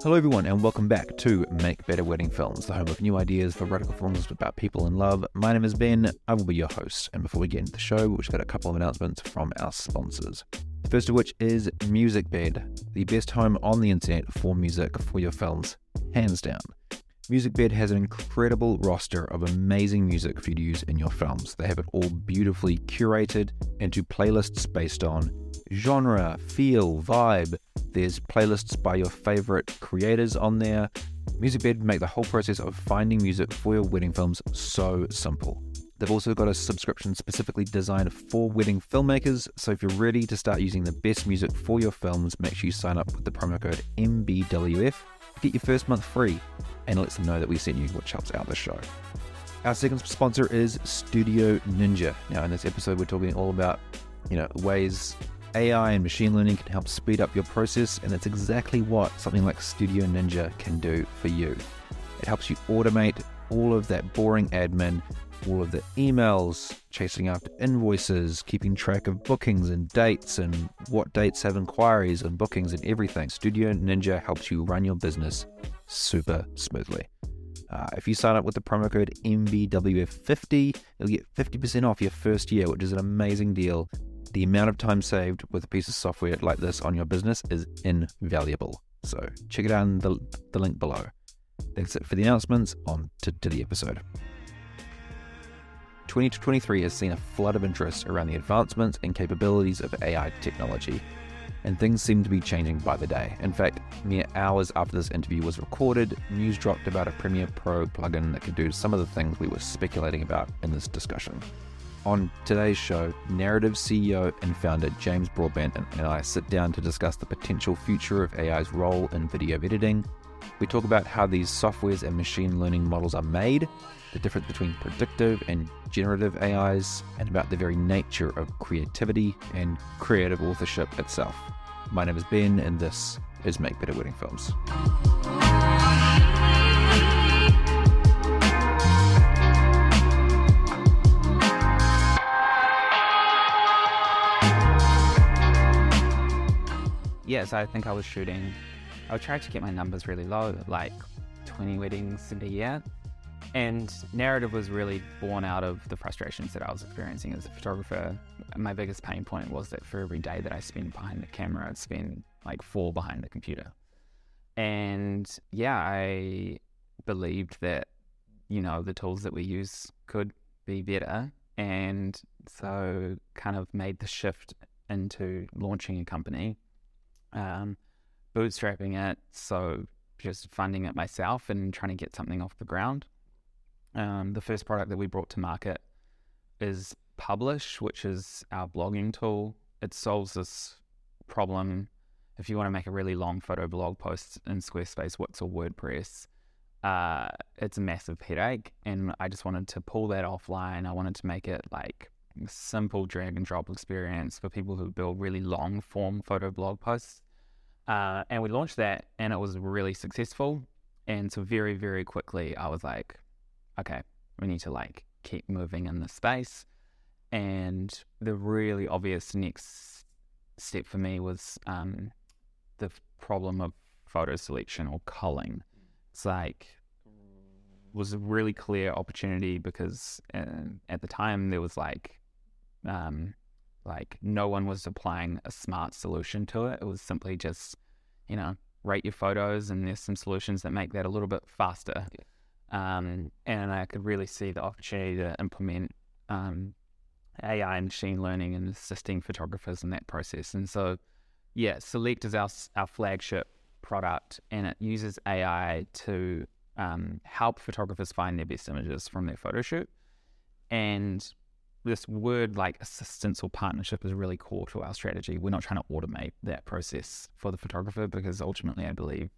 Hello everyone and welcome back to Make Better Wedding Films, the home of new ideas for radical films about people in love. My name is Ben, I will be your host, and before we get into the show, we've got a couple of announcements from our sponsors. The first of which is MusicBed, the best home on the internet for music for your films, hands down. MusicBed has an incredible roster of amazing music for you to use in your films. They have it all beautifully curated into playlists based on genre, feel, vibe. There's playlists by your favorite creators on there. MusicBed make the whole process of finding music for your wedding films so simple. They've also got a subscription specifically designed for wedding filmmakers, so if you're ready to start using the best music for your films, make sure you sign up with the promo code MBWF. Get your first month free and let them know that we sent you, which helps out the show. Our second sponsor is Studio Ninja. Now in this episode we're talking all about ways AI and machine learning can help speed up your process, and that's exactly what something like Studio Ninja can do for you. It helps you automate all of that boring admin, all of the emails, chasing after invoices, keeping track of bookings and dates and what dates have inquiries and bookings and everything. Studio Ninja helps you run your business super smoothly. If you sign up with the promo code MBWF50, you'll get 50% off your first year, which is an amazing deal. The amount of time saved with a piece of software like this on your business is invaluable. So check it out in the link below. That's it for the announcements. On to the episode. 2023 has seen a flood of interest around the advancements and capabilities of AI technology, and things seem to be changing by the day. In fact, mere hours after this interview was recorded, news dropped about a Premiere Pro plugin that could do some of the things we were speculating about in this discussion. On today's show, Narrative CEO and founder James Broadbent and I sit down to discuss the potential future of AI's role in video editing. We talk about how these softwares and machine learning models are made, the difference between predictive and generative AIs, and about the very nature of creativity and creative authorship itself. My name is Ben, and this is Make Better Wedding Films. Yes, I think I was trying to keep my numbers really low, like 20 weddings in a year. And Narrative was really born out of the frustrations that I was experiencing as a photographer. My biggest pain point was that for every day that I spent behind the camera, I'd spend like 4 behind the computer. And yeah, I believed that, the tools that we use could be better. And so kind of made the shift into launching a company. Bootstrapping it, so just funding it myself and trying to get something off the ground. The first product that we brought to market is Publish, which is our blogging tool. It solves this problem. If you want to make a really long photo blog post in Squarespace, Wix, or WordPress, it's a massive headache, and I just wanted to pull that offline. I wanted to make it like a simple drag and drop experience for people who build really long form photo blog posts. And we launched that, and it was really successful. And so very, very quickly, I was like, okay, we need to keep moving in this space. And the really obvious next step for me was the problem of photo selection or culling. It's was a really clear opportunity because at the time there was no one was applying a smart solution to it. It was simply just, rate your photos, and there's some solutions that make that a little bit faster. Yeah. And I could really see the opportunity to implement AI and machine learning and assisting photographers in that process. And so, yeah, Select is our flagship product, and it uses AI to help photographers find their best images from their photo shoot. And this word assistance or partnership is really core to our strategy. We're not trying to automate that process for the photographer, because ultimately I believe,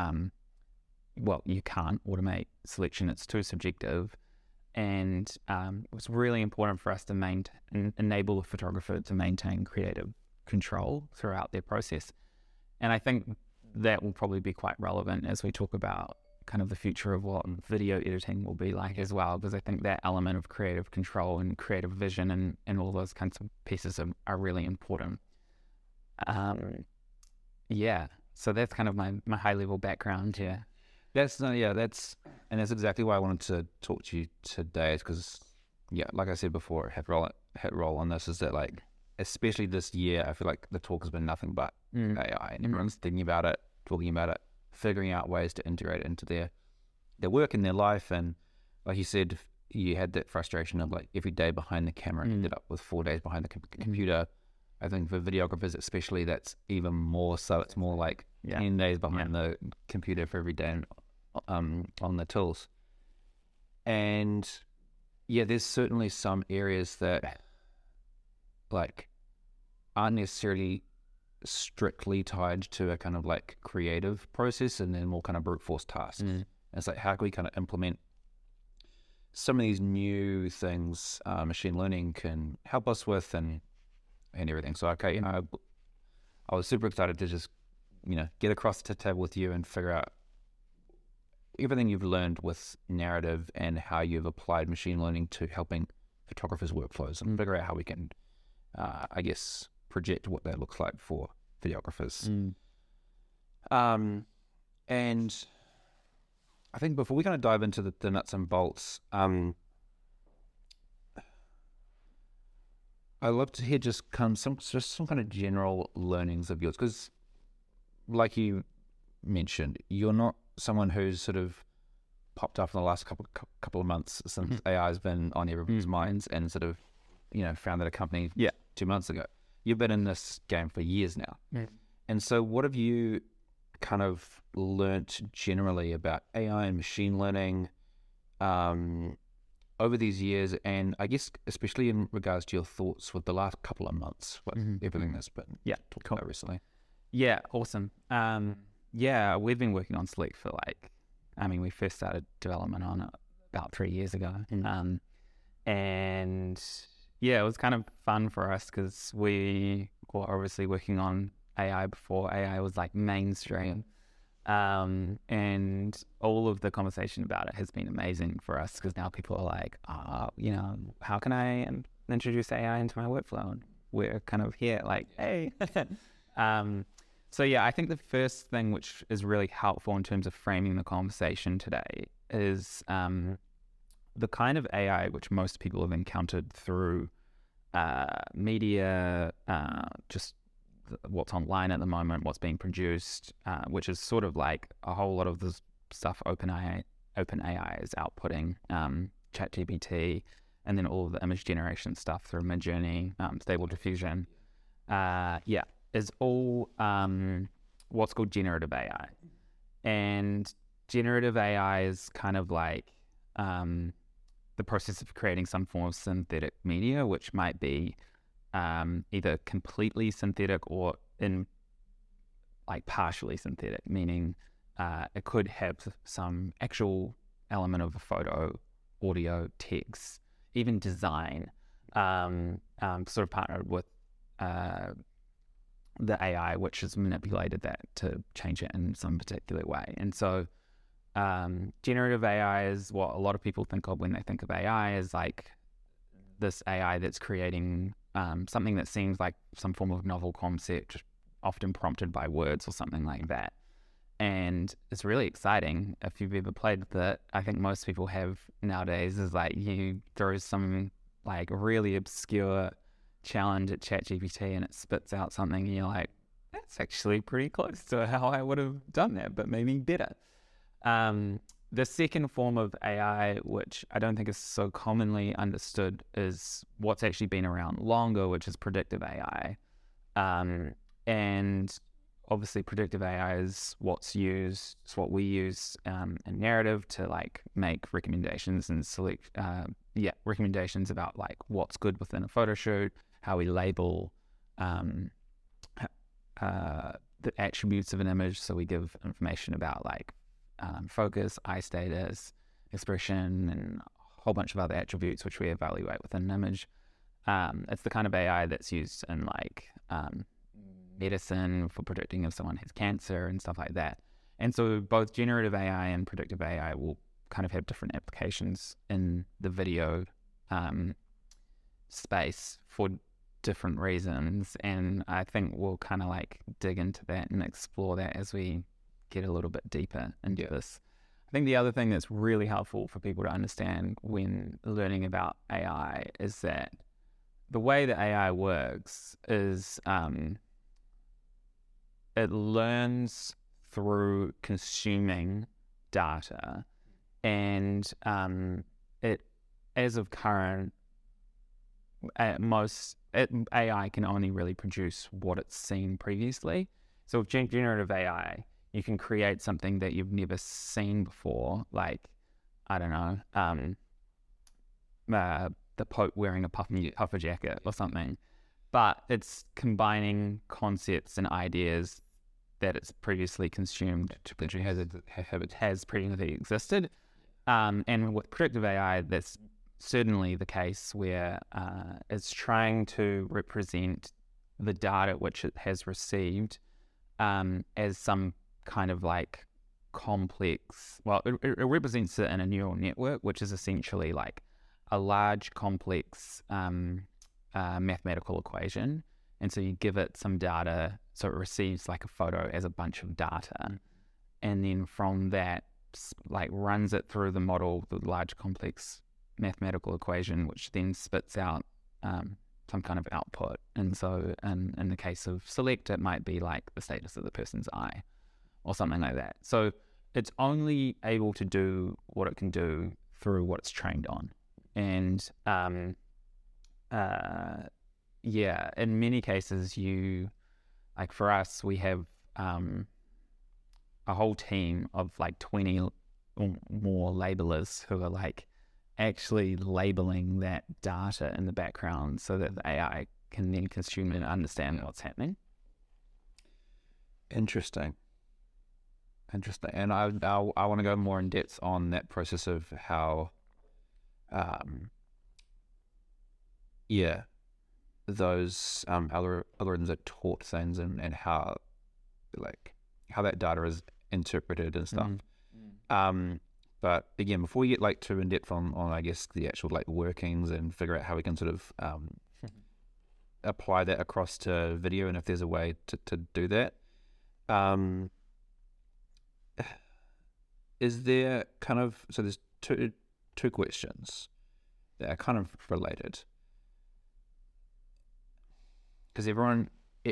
you can't automate selection. It's too subjective. And it was really important for us to enable the photographer to maintain creative control throughout their process. And I think that will probably be quite relevant as we talk about kind of the future of what video editing will be like as well, because I think that element of creative control and creative vision and all those kinds of pieces are really important. So that's kind of my high level background here. That's exactly why I wanted to talk to you today, is because, like I said before, hit roll on this, is that, like, especially this year, I feel like the talk has been nothing but AI, and everyone's thinking about it, talking about it, figuring out ways to integrate it into their work and their life. And like you said, you had that frustration of, like, every day behind the camera, ended up with 4 days behind the computer. I think for videographers especially, that's even more so. It's more like 10 days behind the computer for every day on the tools. And there's certainly some areas that, like, aren't necessarily strictly tied to a kind of like creative process, and then more kind of brute force tasks. And it's like, how can we kind of implement some of these new things machine learning can help us with, and everything. So I was super excited to just get across the table with you and figure out everything you've learned with narrative and how you've applied machine learning to helping photographers' workflows, and figure out how we can I guess project what that looks like for videographers. And I think before we kind of dive into the nuts and bolts, I'd love to hear just some kind of general learnings of yours, because, like you mentioned, you're not someone who's sort of popped up in the last couple of months since AI has been on everybody's minds, and sort of founded a company 2 months ago. You've been in this game for years now. And so what have you kind of learnt generally about AI and machine learning over these years, and I guess especially in regards to your thoughts with the last couple of months, with everything that's been talked about recently? Yeah, awesome. We've been working on Sleek for we first started development on it about 3 years ago. And it was kind of fun for us because we were obviously working on AI before AI was like mainstream. And all of the conversation about it has been amazing for us, because now people are like, how can I introduce AI into my workflow? And we're kind of here like, hey. I think the first thing which is really helpful in terms of framing the conversation today is the kind of AI which most people have encountered through media, just what's online at the moment, what's being produced, which is sort of like a whole lot of the stuff OpenAI is outputting, ChatGPT, and then all of the image generation stuff through Midjourney, Stable Diffusion, is all what's called generative AI. And generative AI is kind of like the process of creating some form of synthetic media, which might be either completely synthetic or partially synthetic, meaning it could have some actual element of a photo, audio, text, even design, sort of partnered with the AI, which has manipulated that to change it in some particular way. And so generative AI is what a lot of people think of when they think of AI, as like this AI that's creating something that seems like some form of novel concept, often prompted by words or something like that. And it's really exciting. If you've ever played with it, I think most people have nowadays, is like you throw some like really obscure challenge at ChatGPT and it spits out something and you're like, that's actually pretty close to how I would have done that, but maybe better. The second form of AI, which I don't think is so commonly understood, is what's actually been around longer, which is predictive AI. And obviously predictive AI is what we use in narrative to like make recommendations and select recommendations about like what's good within a photo shoot, how we label the attributes of an image. So we give information about like focus, eye status, expression, and a whole bunch of other attributes which we evaluate within an image. It's the kind of AI that's used in like medicine for predicting if someone has cancer and stuff like that. And so both generative AI and predictive AI will kind of have different applications in the video space for different reasons, and I think we'll kind of like dig into that and explore that as we get a little bit deeper into this. I think the other thing that's really helpful for people to understand when learning about AI is that the way that AI works is it learns through consuming data, and it, as of current, AI can only really produce what it's seen previously. So with generative AI, you can create something that you've never seen before, like, I don't know, the Pope wearing a puffer jacket or something. But it's combining concepts and ideas that it's previously consumed, which has previously existed. And with predictive AI, that's certainly the case where it's trying to represent the data which it has received as some kind of like complex, well, it represents it in a neural network, which is essentially like a large complex mathematical equation. And so you give it some data, so it receives like a photo as a bunch of data. And then from that, like runs it through the model, the large complex mathematical equation, which then spits out some kind of output. And so in the case of select, it might be like the status of the person's eye or something like that. So it's only able to do what it can do through what it's trained on. And in many cases, like for us, we have a whole team of like 20 or more labelers who are like actually labeling that data in the background so that the AI can then consume and understand what's happening. Interesting. And I want to go more in depth on that process of how, those algorithms are taught things and how that data is interpreted and stuff. But again, before we get like too in depth on I guess the actual like workings and figure out how we can sort of apply that across to video, and if there's a way to do that, is there kind of, so there's two questions that are kind of related, because everyone,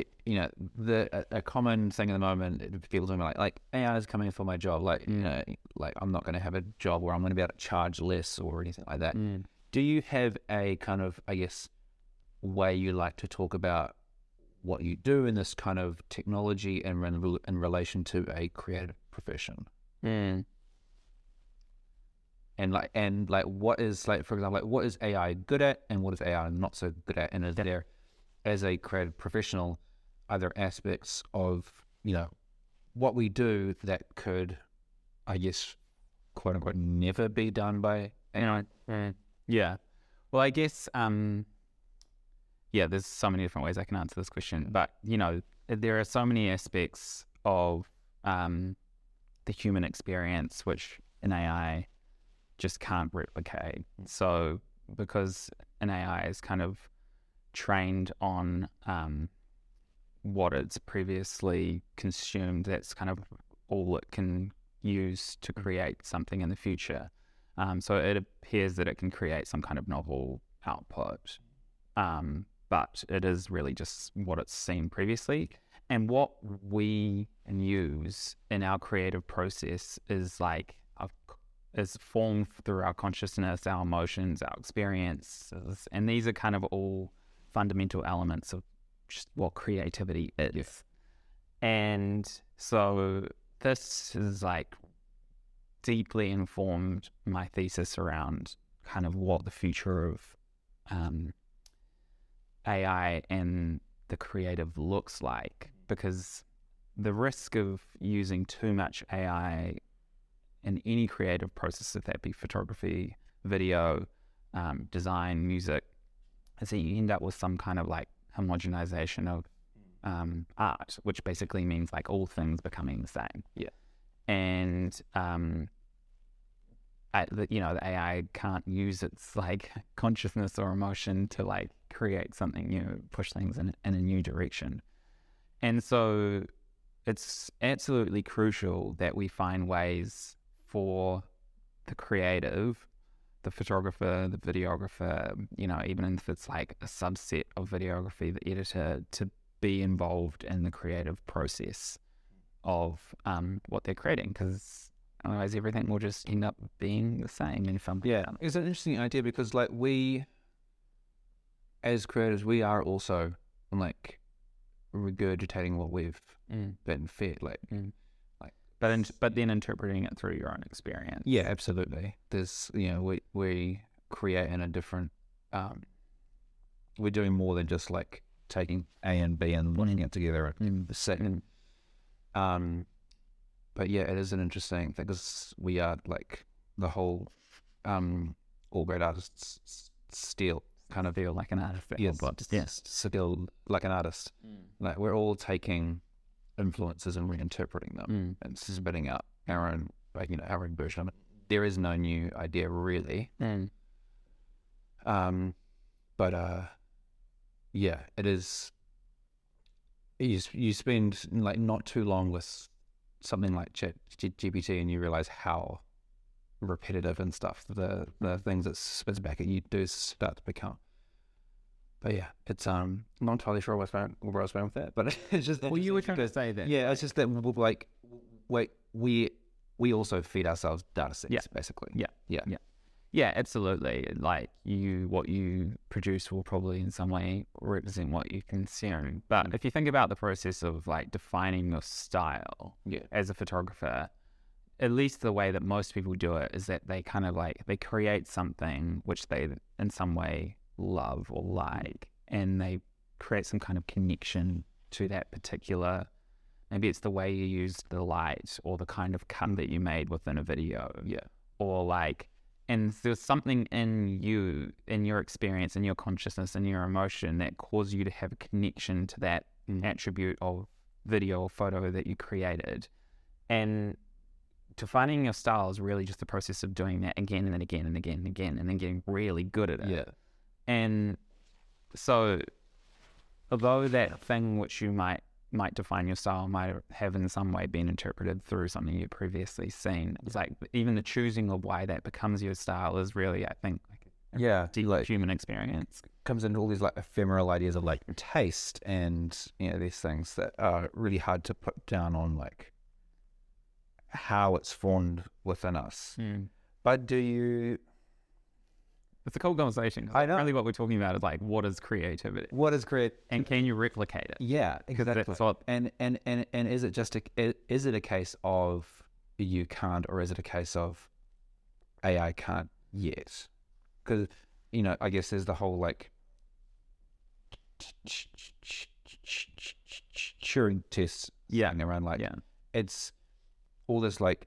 a common thing at the moment, people talking about like AI is coming for my job, like like I'm not going to have a job where I'm going to be able to charge less or anything like that. Do you have a kind of, I guess, way you like to talk about what you do in this kind of technology in relation to a creative profession? And what is, like, for example, like what is AI good at and what is AI not so good at? And is there, as a creative professional, are there aspects of, what we do that could, I guess, quote unquote, never be done by AI? Yeah. Well, I guess, there's so many different ways I can answer this question, but, there are so many aspects of the human experience which an AI just can't replicate. So because an AI is kind of trained on what it's previously consumed, that's kind of all it can use to create something in the future. So it appears that it can create some kind of novel output, but it is really just what it's seen previously. And what we use in our creative process is is formed through our consciousness, our emotions, our experiences, and these are kind of all fundamental elements of just what creativity is. Yes. And so this is like deeply informed my thesis around kind of what the future of AI and the creative looks like, because the risk of using too much AI in any creative process, if that be photography, video, design, music, is that you end up with some kind of like homogenization of art, which basically means like all things becoming the same. Yeah. And the AI can't use its like consciousness or emotion to like create something new, push things in a new direction. And so it's absolutely crucial that we find ways for the creative, the photographer, the videographer, even if it's like a subset of videography, the editor, to be involved in the creative process of what they're creating, because otherwise everything will just end up being the same in some. Yeah, it's an interesting idea because like we, as creators, we are also like regurgitating what we've been fed, but then interpreting it through your own experience. Yeah, absolutely. There's we create in a different. We're doing more than just like taking A and B and putting it together in the second. But yeah, it is an interesting thing because we are like the whole all great artists steal kind of feel like an artist. Yes, steal like an artist. Like we're all taking influences and reinterpreting them and spitting out our own our own version of it. There is no new idea really. Yeah, it is. You spend like not too long with something like GPT and you realize how repetitive and stuff the things it spits back at you do start to become. But yeah, it's I'm not entirely sure where I was going with that, but it's just well, you were trying to say that. Yeah, it's just that like we also feed ourselves data sets, basically. Yeah, absolutely. Like what you produce will probably in some way represent what you consume. But if you think about the process of like defining your style as a photographer, at least the way that most people do it is that they kind of like, they create something which they in some way love or like, and they create some kind of connection to that particular, maybe it's the way you used the light or the kind of cut that you made within a video. Or like, and there's something in you, in your experience, in your consciousness, in your emotion that caused you to have a connection to that attribute of video or photo that you created. And defining your style is really just the process of doing that again and then again and again and again, and then getting really good at it. And so although that thing which you might define your style might have in some way been interpreted through something you've previously seen, it's like even the choosing of why that becomes your style is really, I think, like a deep human experience. Comes into all these like ephemeral ideas of like taste and these things that are really hard to put down on like how it's formed within us. But do you... It's a cool conversation. I know. Really what we're talking about is like, what is creativity? What is creativity? And can you replicate it? Yeah, exactly. That's what... And is it just is it a case of you can't, or is it a case of AI can't yet? Because I guess there's the whole like Turing test thing around like it's all this like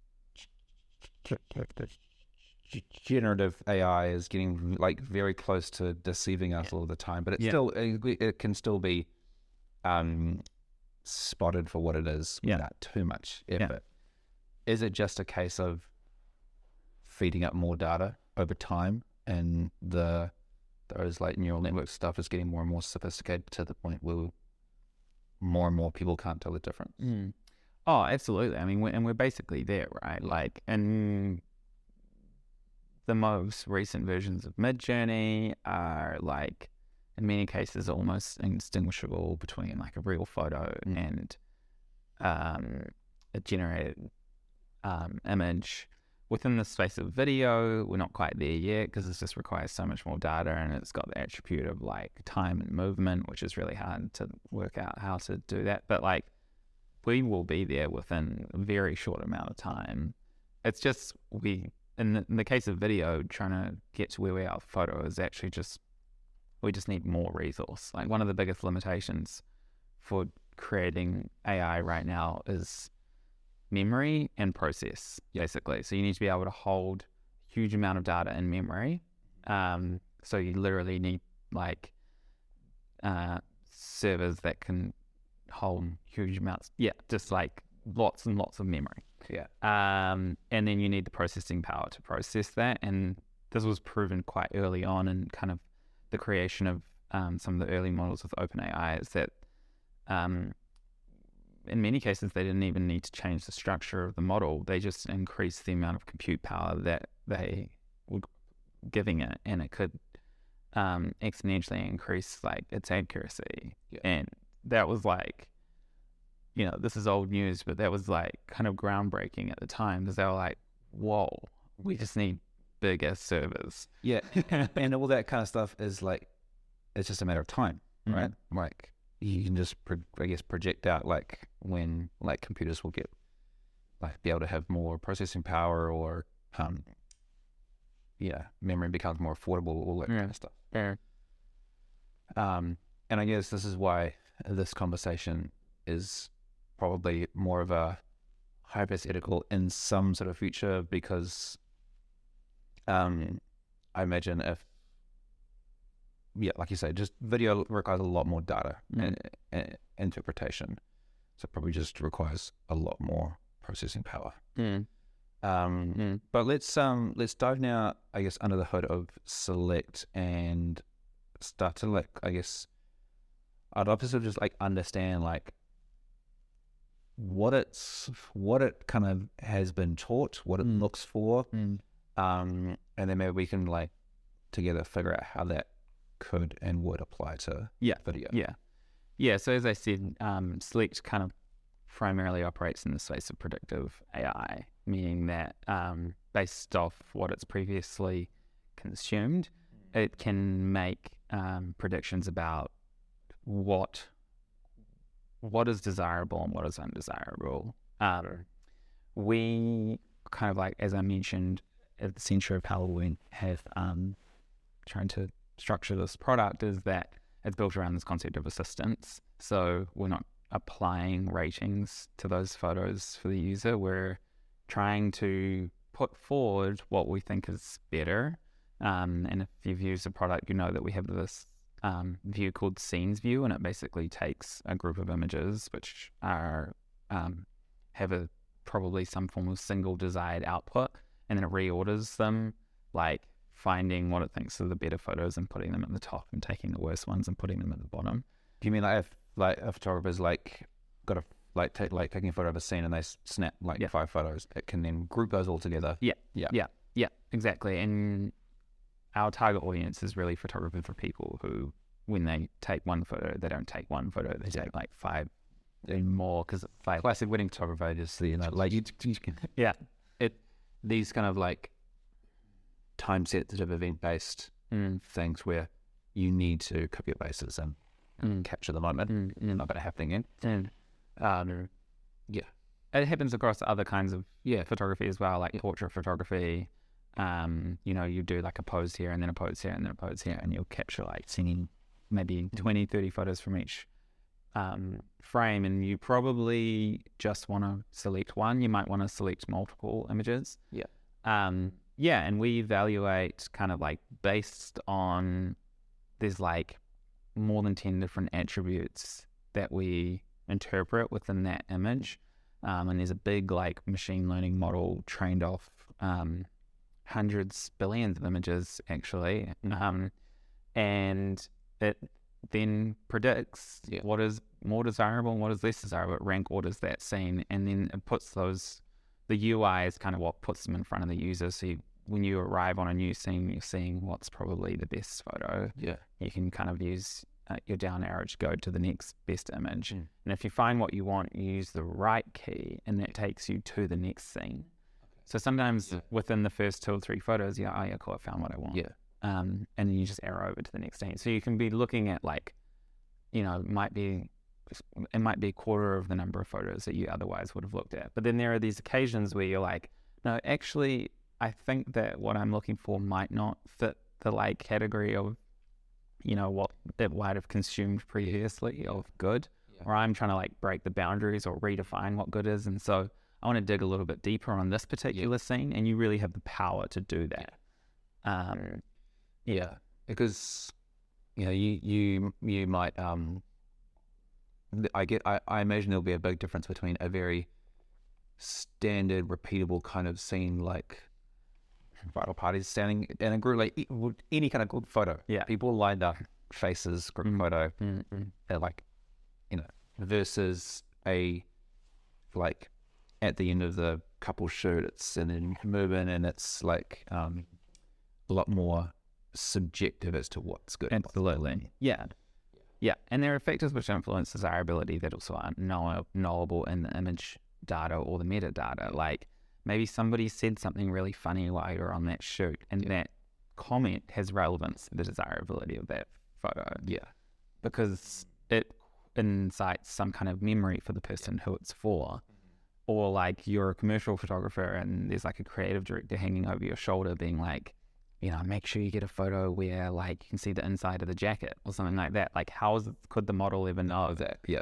generative AI is getting like very close to deceiving us all the time, but it can still be spotted for what it is without too much effort. Is it just a case of feeding up more data over time, and those like neural network stuff is getting more and more sophisticated to the point where more and more people can't tell the difference? Oh, absolutely. I mean, we're basically there, right? Like, and the most recent versions of Midjourney are like, in many cases, almost indistinguishable between like a real photo and a generated image. Within the space of video, we're not quite there yet because it just requires so much more data, and it's got the attribute of like time and movement, which is really hard to work out how to do that. But like, we will be there within a very short amount of time. It's just in the case of video, trying to get to where we are with photo is actually we just need more resource. Like one of the biggest limitations for creating AI right now is memory and process, basically. So you need to be able to hold a huge amount of data in memory. So you literally need like servers that can hold huge amounts. Yeah, just like lots and lots of memory. Yeah. And then you need the processing power to process that. And this was proven quite early on in kind of the creation of some of the early models with OpenAI, is that in many cases they didn't even need to change the structure of the model. They just increased the amount of compute power that they were giving it, and it could exponentially increase like its accuracy. Yeah. And that was like, this is old news, but that was like kind of groundbreaking at the time, because they were like, whoa, we just need bigger servers. Yeah. And all that kind of stuff is like, it's just a matter of time, right? Mm-hmm. Like you can just, project out like when like computers will get like be able to have more processing power, or memory becomes more affordable, all that kind of stuff. Yeah. And I guess this is why this conversation is probably more of a hypothetical in some sort of future, because I imagine if, like you say, just video requires a lot more data and interpretation, so it probably just requires a lot more processing power. But let's dive now, I guess, under the hood of Select and start to like, I guess, I'd love to sort of just like understand like what it kind of has been taught, what it looks for, and then maybe we can like together figure out how that could and would apply to video. Yeah. So as I said, Select kind of primarily operates in the space of predictive AI, meaning that based off what it's previously consumed, it can make predictions about what is desirable and what is undesirable. We kind of like, as I mentioned, at the center of how we have trying to structure this product is that it's built around this concept of assistance. So we're not applying ratings to those photos for the user. We're trying to put forward what we think is better. And if you've used the product, you know that we have this view called Scenes View, and it basically takes a group of images which are have probably some form of single desired output, and then it reorders them, like finding what it thinks are the better photos and putting them at the top, and taking the worst ones and putting them at the bottom. Do you mean like if like a photographer's like got a like taking a photo of a scene and they snap like 5 photos, it can then group those all together? Yeah, exactly. And our target audience is really photographers for people who, when they take one photo, they don't take one photo, they take like 5 and more, because like classic wedding photographer, just like you can these kind of like time sensitive event based things where you need to cover your bases and capture the moment. Not going to happen again. It happens across other kinds of photography as well, like portrait photography. You do like a pose here and then a pose here and then a pose here, and you'll capture like singing maybe 20, 30 photos from each frame, and you probably just want to select one. You might want to select multiple images. And we evaluate kind of like based on, there's like more than 10 different attributes that we interpret within that image, and there's a big like machine learning model trained off hundreds, billions of images actually, and it then predicts what is more desirable and what is less desirable. It rank orders that scene, and then it puts the UI is kind of what puts them in front of the user. So when you arrive on a new scene, you're seeing what's probably the best photo. You can kind of use your down arrow to go to the next best image. And if you find what you want, you use the right key, and that takes you to the next scene. So sometimes within the first 2 or 3 photos, cool, I found what I want. And then you just arrow over to the next scene. So you can be looking at like, it might be a quarter of the number of photos that you otherwise would have looked at. But then there are these occasions where you're like, no, actually, I think that what I'm looking for might not fit the like category of, what it might have consumed previously of good, or I'm trying to like break the boundaries or redefine what good is. And so I want to dig a little bit deeper on this particular scene, and you really have the power to do that. Because you might I imagine there'll be a big difference between a very standard, repeatable kind of scene, like bridal parties standing in a group, like any kind of group photo. Yeah. People lined up, faces, group photo, they're like, versus a, like, at the end of the couple shoot, it's and then move in and it's like a lot more subjective as to what's good. Absolutely. Yeah. Yeah. And there are factors which influence desirability that also aren't knowable in the image data or the metadata. Like maybe somebody said something really funny while you're on that shoot, and that comment has relevance to the desirability of that photo. Yeah. Because it incites some kind of memory for the person who it's for. Or like you're a commercial photographer and there's like a creative director hanging over your shoulder being like, make sure you get a photo where like you can see the inside of the jacket or something like that. Like could the model ever know that? Yeah.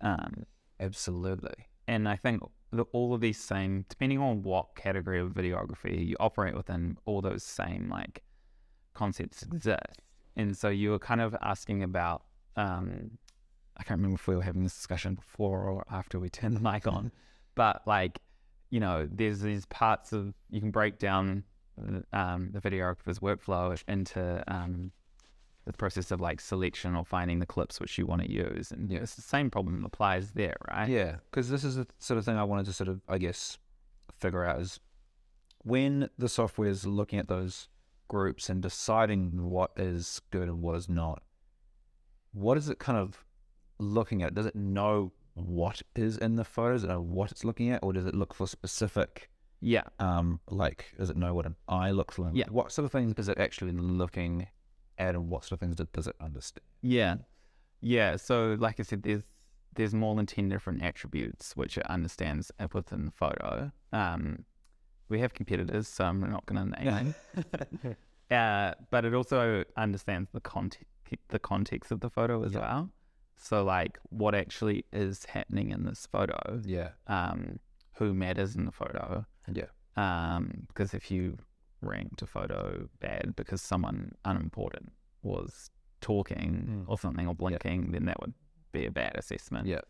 Absolutely. And I think all of these same, depending on what category of videography you operate within, all those same like concepts exist. And so you were kind of asking about, I can't remember if we were having this discussion before or after we turned the mic on, but like, there's these parts of, you can break down the videographer's workflow into the process of like selection or finding the clips which you want to use. And it's the same problem applies there, right? Yeah, because this is the sort of thing I wanted to sort of, I guess, figure out is when the software is looking at those groups and deciding what is good and what is not, what is it kind of looking at? Does it know what is in the photos? Does it know what it's looking at? Or does it look for specific... Yeah. Like, does it know what an eye looks like? Yeah. What sort of things is it actually looking at, and what sort of things does it understand? Yeah. Yeah. So, like I said, there's more than 10 different attributes which it understands within the photo. We have competitors, so I'm not going to name them. But it also understands the context of the photo as well. So, like, what actually is happening in this photo? Yeah. Who matters in the photo? Yeah. Because if you ranked a photo bad because someone unimportant was talking or something or blinking, then that would be a bad assessment. Yeah.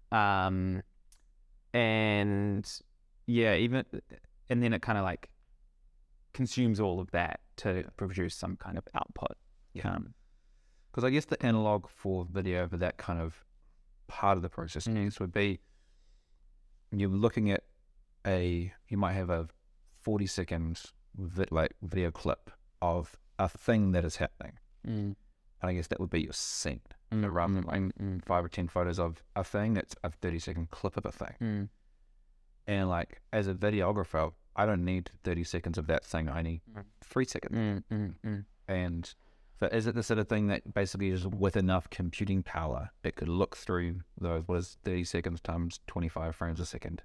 And then it kind of like consumes all of that to produce some kind of output. Yeah. Because I guess the analog for video for that kind of part of the process would be you're looking at you might have a 40-second video clip of a thing that is happening. And I guess that would be your scene. Rather than like 5 or 10 photos of a thing, that's a 30-second clip of a thing. And like as a videographer, I don't need 30 seconds of that thing. I need 3 seconds. And so is it the sort of thing that basically is with enough computing power, it could look through those, what is 30 seconds times 25 frames a second,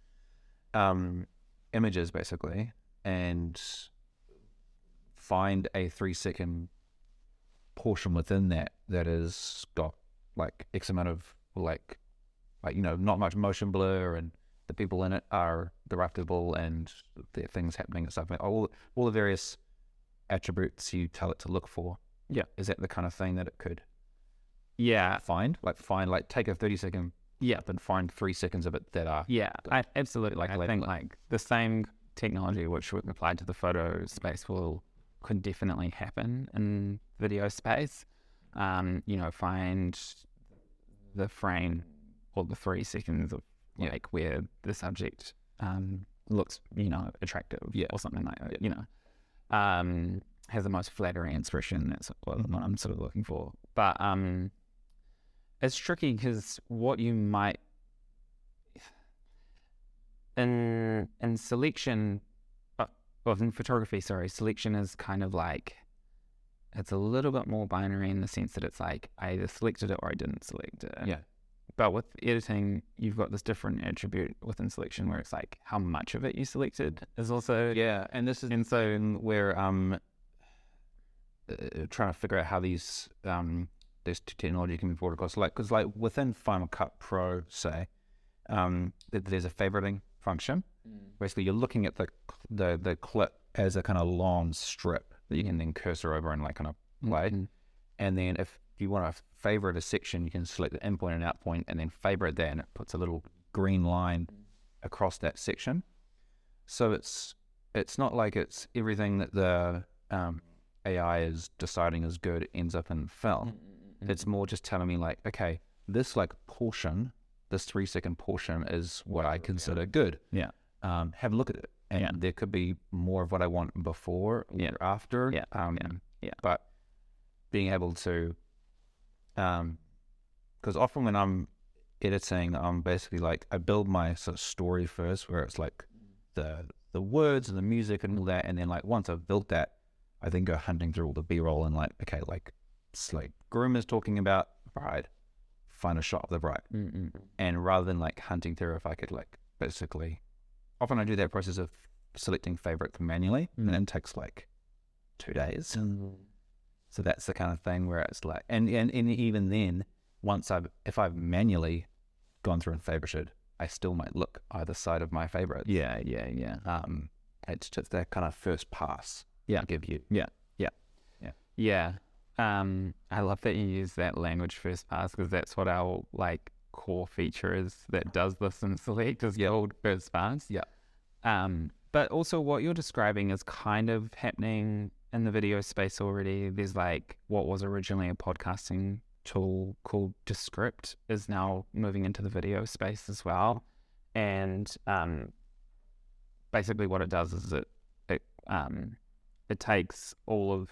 images basically, and find a 3-second portion within that is got like X amount of like not much motion blur, and the people in it are directable and there are things happening and stuff. All the various attributes you tell it to look for. Yeah. Is that the kind of thing that it could find? Take a 30-second and find 3 seconds of it that are... Yeah, absolutely. I think like the same technology which would apply to the photo space could definitely happen in video space. Find the frame or the 3 seconds of like where the subject looks, attractive or something like that, has the most flattering expression. That's what I'm sort of looking for. But it's tricky because what you might in selection, in photography, selection is kind of like, it's a little bit more binary in the sense that it's like I either selected it or I didn't select it. Yeah. But with editing, you've got this different attribute within selection where it's like how much of it you selected is also... Yeah, and this is... And so we're trying to figure out how these this technology can be brought across. Because within Final Cut Pro, say, there's a favoriting function. Basically, you're looking at the clip as a kind of long strip that you can then cursor over and like kind of play. And then if you want to favorite a section, you can select the in point and out point and then favorite that, and it puts a little green line across that section. So it's not like it's everything that the AI is deciding is good ends up in film. It's more just telling me like, okay, this like portion, this 3-second portion is what I consider good. Yeah. Have a look at it. And there could be more of what I want before or after. But being able to, because often when I'm editing, I'm basically like, I build my sort of story first, where it's like the words and the music and all that, and then like once I've built that, I then go hunting through all the B-roll and like, okay, like it's like groom is talking about bride, find a shot of the bride. And rather than like hunting through, if I could like basically, often I do that process of selecting favorites manually, and it takes like 2 days. So that's the kind of thing where it's like, and even then, if I've manually gone through and favorited, I still might look either side of my favorites. It's just that kind of first pass. I give you. I love that you use that language first pass, because that's what our like core feature is that does this in Select, is called first pass. But also what you're describing is kind of happening in the video space already. There's like what was originally a podcasting tool called Descript is now moving into the video space as well. And basically what it does is it takes all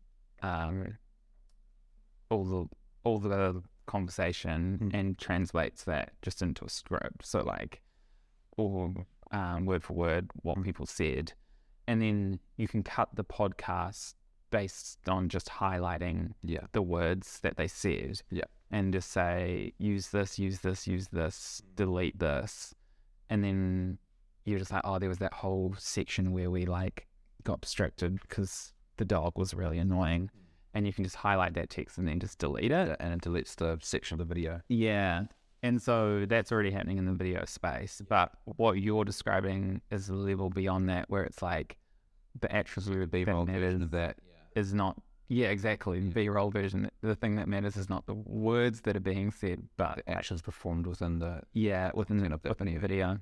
the conversation and translates that just into a script. So like all word for word what people said, and then you can cut the podcast based on just highlighting the words that they said, and just say use this, delete this, and then you're just like, oh, there was that whole section where we like got distracted because the dog was really annoying, and you can just highlight that text and then just delete it, and it deletes the section of the video. And so that's already happening in the video space. But what you're describing is a level beyond that, where it's like the actual B-roll version of that is not, exactly, the B-roll version. The thing that matters is not the words that are being said, but the actions performed within the within the video.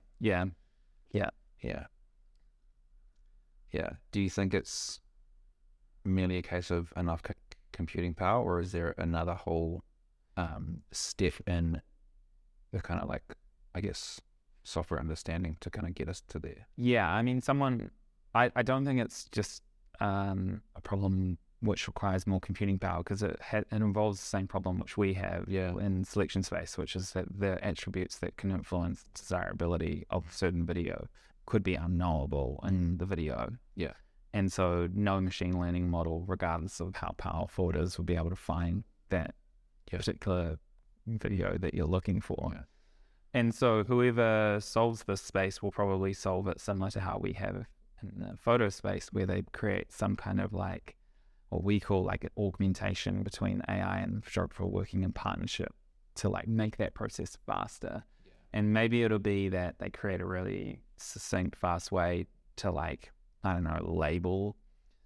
Do you think it's merely a case of enough computing power, or is there another whole step in the kind of like, I guess, software understanding to kind of get us to there? I mean, I don't think it's just a problem which requires more computing power, because it involves the same problem which we have in selection space, which is that the attributes that can influence desirability of certain video could be unknowable in the video. And so no machine learning model, regardless of how powerful it is, will be able to find that particular video that you're looking for. And so whoever solves this space will probably solve it similar to how we have in the photo space, where they create some kind of like what we call like an augmentation between AI and the photographer working in partnership to like make that process faster. And maybe it'll be that they create a really succinct, fast way to like, I don't know, label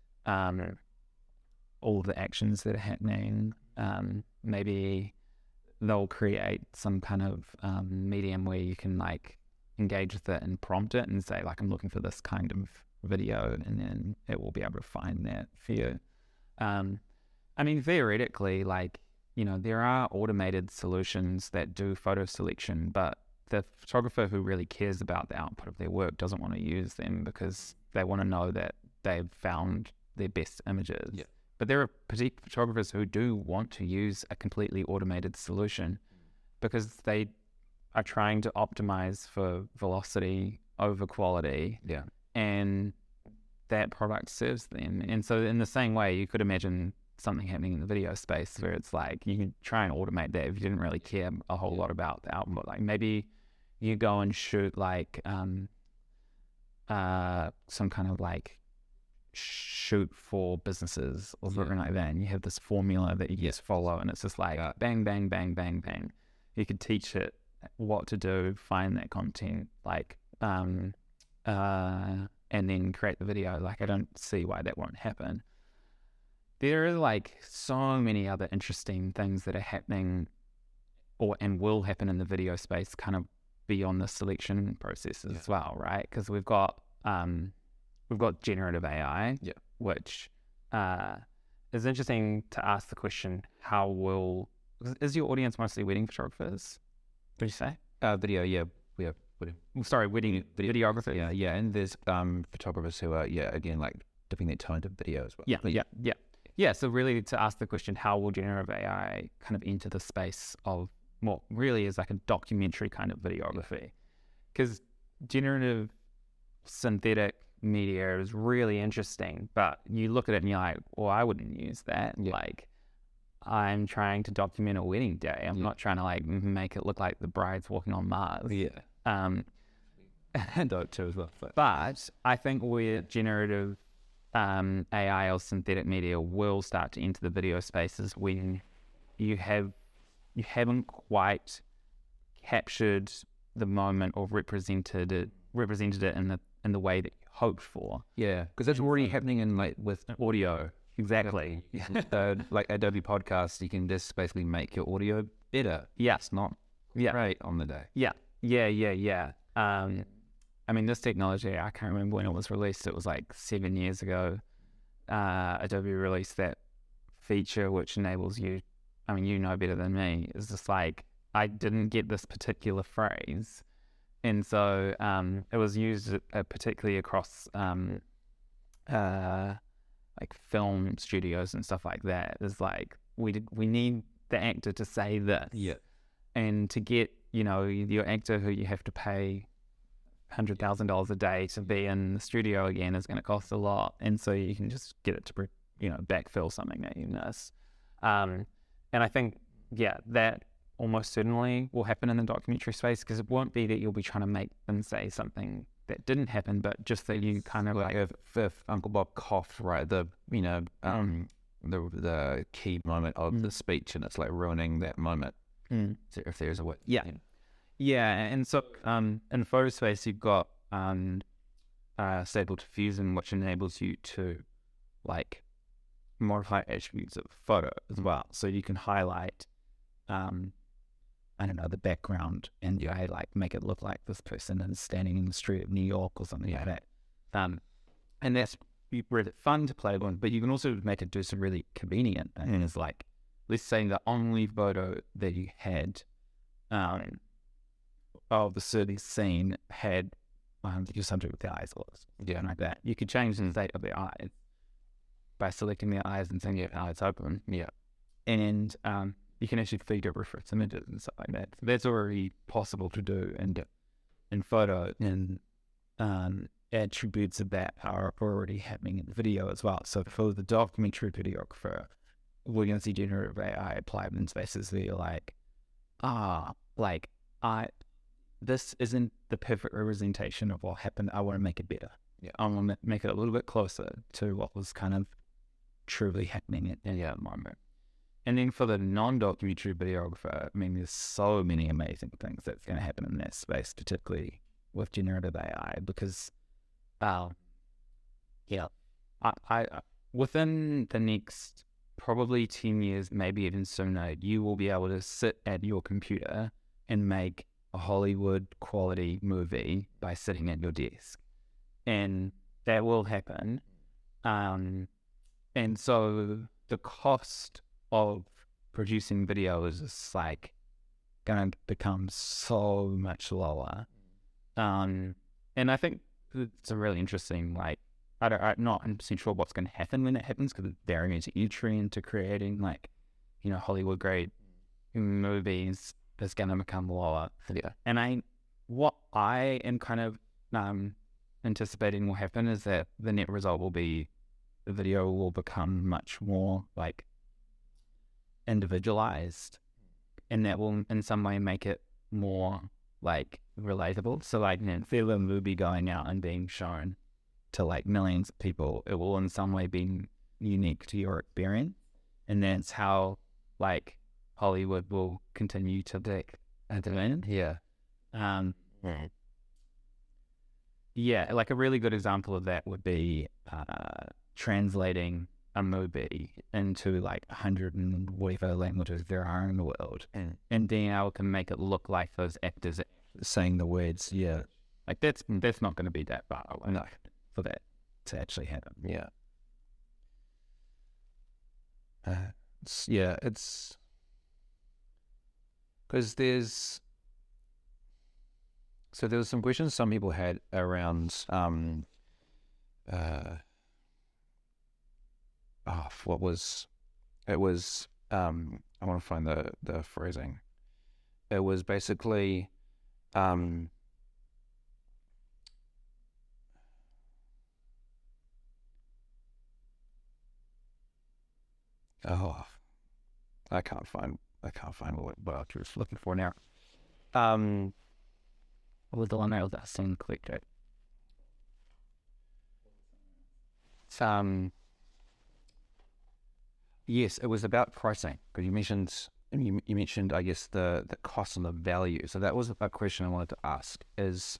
all the actions that are happening. Maybe they'll create some kind of medium where you can like engage with it and prompt it and say like, I'm looking for this kind of video, and then it will be able to find that for you. I mean, theoretically, like, you know, there are automated solutions that do photo selection, but the photographer who really cares about the output of their work doesn't want to use them, because they want to know that they've found their best images. But there are photographers who do want to use a completely automated solution because they are trying to optimize for velocity over quality. And that product serves them. And so in the same way, you could imagine something happening in the video space where it's like you can try and automate that if you didn't really care a whole lot about the output. Like maybe you go and shoot like some kind of like shoot for businesses or something like that, and you have this formula that you just follow, and it's just like bang, bang, bang, bang, bang. You could teach it what to do, find that content, like and then create the video. Like, I don't see why that won't happen. There are like so many other interesting things that are happening and will happen in the video space kind of beyond the selection process as well, right? Because we've got generative AI, which is interesting to ask the question: is your audience mostly wedding photographers? What did you say? Video, yeah, we have. Sorry, wedding videographers. Yeah, and there's photographers who are again like dipping their toe into video as well. Yeah. So really, to ask the question, how will generative AI kind of enter the space of what really is like a documentary kind of videography? Because generative synthetic media is really interesting, but you look at it and you're like, well, I wouldn't use that. Like, I'm trying to document a wedding day. I'm not trying to like make it look like the bride's walking on Mars. And that too as well. But I think where generative AI or synthetic media will start to enter the video spaces when you haven't quite captured the moment or represented it in the way that you hoped for. Yeah, because that's already happening in like with audio. Exactly. Like Adobe Podcasts, you can just basically make your audio better. It's not great on the day. Yeah. I mean, this technology, I can't remember when it was released. It was like 7 years ago. Adobe released that feature which enables you, I mean, you know better than me, it's just like, I didn't get this particular phrase. And so it was used particularly across like film studios and stuff like that. It's like, we need the actor to say this. Yeah. And to get, your actor who you have to pay $100,000 a day to be in the studio again is going to cost a lot. And so you can just get it to, backfill something that you miss. And I think, that almost certainly will happen in the documentary space, because it won't be that you'll be trying to make them say something that didn't happen, but just that you kind of like if Uncle Bob coughed, right, the key moment of the speech, and it's like ruining that moment. So if there's a way. And so in photo space you've got Stable Diffusion, which enables you to like modify attributes of photo as well. So you can highlight the background, and you like make it look like this person is standing in the street of New York or something like that. And that's really fun to play with, but you can also make it do some really convenient things. And it's like, let's say the only photo that you had of the certain scene had your subject with the eyes closed. Like that. You could change the state of the eyes by selecting the eyes and saying your eyes open. And you can actually feed it reference images and stuff like that. So that's already possible to do in photo, and attributes of that are already happening in the video as well. So for the documentary videographer, we're going to see generative AI applied in spaces where you're like, this isn't the perfect representation of what happened. I want to make it better. I want to make it a little bit closer to what was kind of truly happening in that moment. And then for the non-documentary videographer, I mean, there's so many amazing things that's going to happen in that space, particularly with generative AI, because, within the next probably 10 years, maybe even sooner, you will be able to sit at your computer and make a Hollywood quality movie by sitting at your desk. And that will happen. And so the cost of producing video is just like going to become so much lower. And I think it's a really interesting, like, I'm not 100% sure what's going to happen when that happens, because barriers to entry into creating like, Hollywood grade movies is going to become lower. And what I am kind of anticipating will happen is that the net result will be the video will become much more like individualized, and that will in some way make it more like relatable. So like, instead of a movie going out and being shown to like millions of people, it will in some way be unique to your experience. And that's how like Hollywood will continue to take advantage. Like a really good example of that would be translating a movie into like 100 and whatever languages there are in the world, and being able to make it look like those actors are saying the words. Yeah. Like that's not going to be that far away. No. For that to actually happen. Yeah. It's because there was some questions some people had around what was it was I want to find the phrasing. It was basically I can't find what I was looking for now. What was the one I was asking? Clicked it. Yes, it was about pricing because you mentioned I guess the cost and the value. So that was a question I wanted to ask: is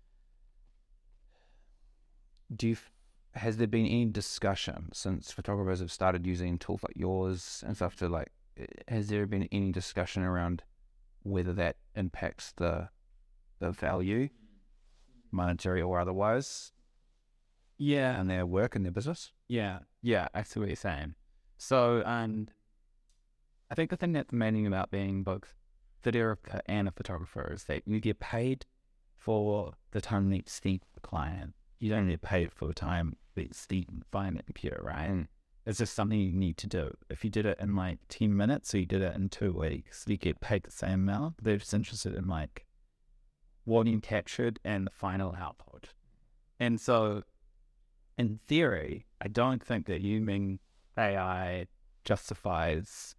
has there been any discussion since photographers have started using tools like yours and stuff to like? Has there been any discussion around whether that impacts the value, monetary or otherwise, and their work and their business? Yeah, I see what you're saying. So, I think the thing that's amazing about being both videographer and a photographer is that you get paid for the time that you spend with the client. You don't get paid for the time that you spend behind the computer, right? And it's just something you need to do. If you did it in like 10 minutes or you did it in 2 weeks, you get paid the same amount. They're just interested in like what you captured and the final output. And so, in theory, I don't think that using AI justifies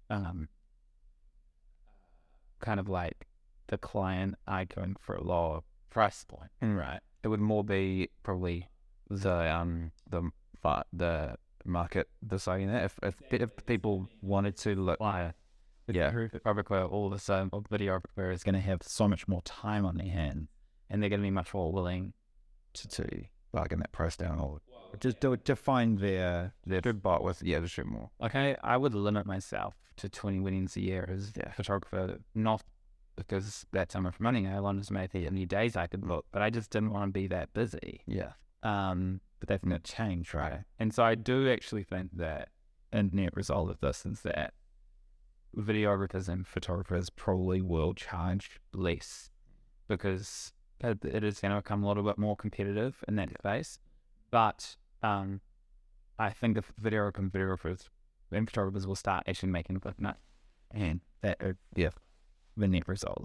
kind of like the client going for a lower price point, right? It would more be probably the market deciding that if people wanted to look. Photographer all of a sudden, a videographer is going to have so much more time on their hand, and they're going to be much more willing to bargain that price down or just to find their bot with to shoot more. Okay, I would limit myself to 20 weddings a year as a photographer, not because that's how much money I wanted to make, how many days I could book, but I just didn't want to be that busy. Yeah. But that's going to change, right? And so I do actually think that a net result of this is that videographers and photographers probably will charge less because it is going to become a little bit more competitive in that space. But I think if videographers and photographers will start actually making a good money, and that the net result.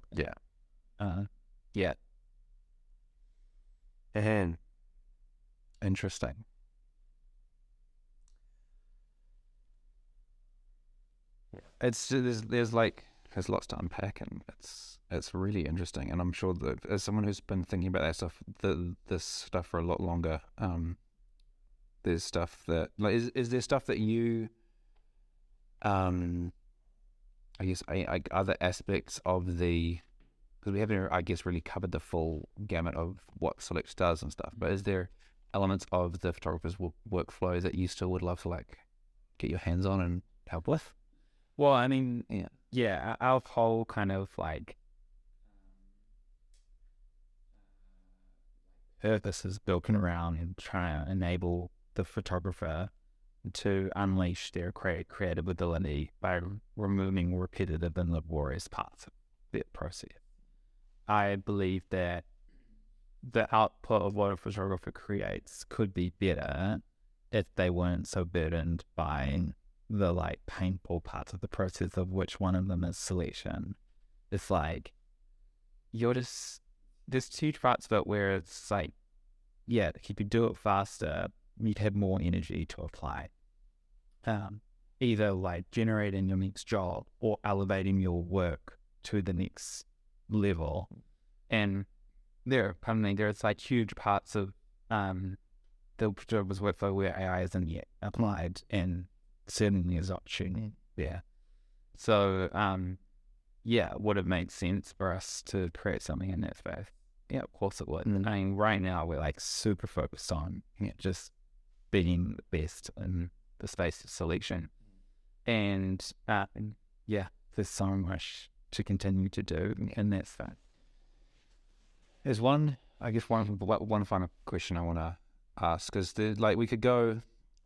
And interesting. It's there's lots to unpack, and it's really interesting. And I'm sure that as someone who's been thinking about that stuff, this stuff for a lot longer, there's stuff that is there stuff that you, I guess other aspects of the, because we haven't I guess really covered the full gamut of what Solix does and stuff, but is there elements of the photographer's workflow that you still would love to like get your hands on and help with? Well, I mean, our whole kind of like purpose is built around and trying to enable the photographer to unleash their creative ability by removing repetitive and laborious parts of the process. I believe that the output of what a photographer creates could be better if they weren't so burdened by the like painful parts of the process, of which one of them is selection. It's like there's two parts of it where it's like, if you could do it faster, you'd have more energy to apply. Either like generating your next job or elevating your work to the next level. And there's like huge parts of the photographer's workflow where AI isn't yet applied, and certainly is opportunity there. So, would it make sense for us to create something in that space? Yeah, of course it would. I mean, right now we're like super focused on just being the best in the space of selection. And there's so much to continue to do in that space. There's one final question I want to ask, because we could go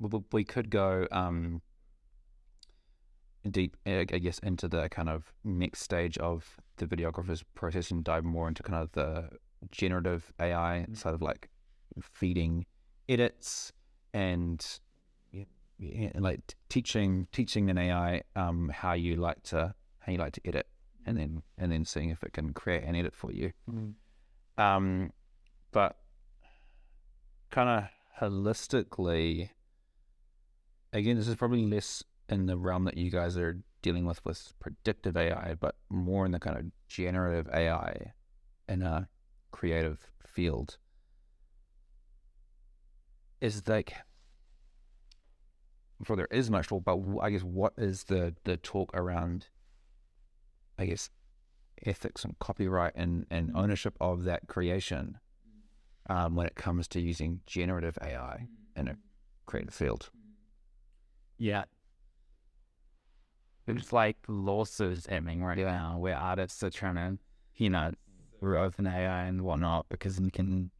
deep, I guess, into the kind of next stage of the videographer's process and dive more into kind of the generative AI side of like feeding edits and like teaching an AI how you like to edit, and then seeing if it can create an edit for you. But kind of holistically, again, this is probably less in the realm that you guys are dealing with predictive AI, but more in the kind of generative AI in a creative field. Is like, before there is much talk, but I guess what is the talk around, I guess, ethics and copyright and ownership of that creation when it comes to using generative AI in a creative field? Yeah. It's like lawsuits happening right now where artists are trying to, through OpenAI and whatnot, because you can,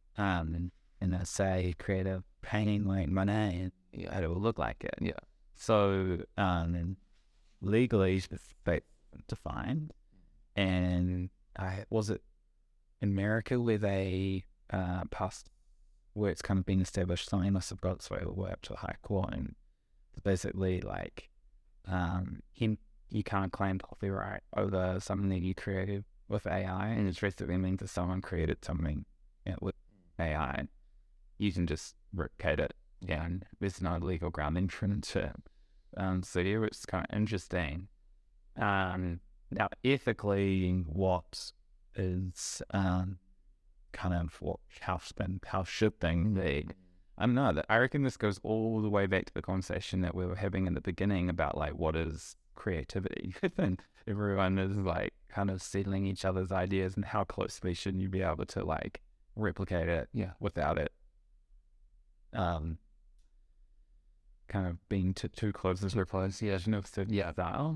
say, create a painting like Monet and it will look like it. Yeah. So, legally it's defined. And was it in America where they passed, where it's kind of been established, something must have got its way up to the High Court, and basically like, you can't claim copyright over something that you created with AI, and it's basically means that someone created something with AI. You can just replicate it, and there's no legal ground infringement. So yeah, it's kind of interesting. Now, ethically, what is kind of how should things be? I don't know. I reckon this goes all the way back to the conversation that we were having in the beginning about like what is creativity, and everyone is like kind of settling each other's ideas and how closely should you be able to like replicate it, without it kind of being too close to replace style.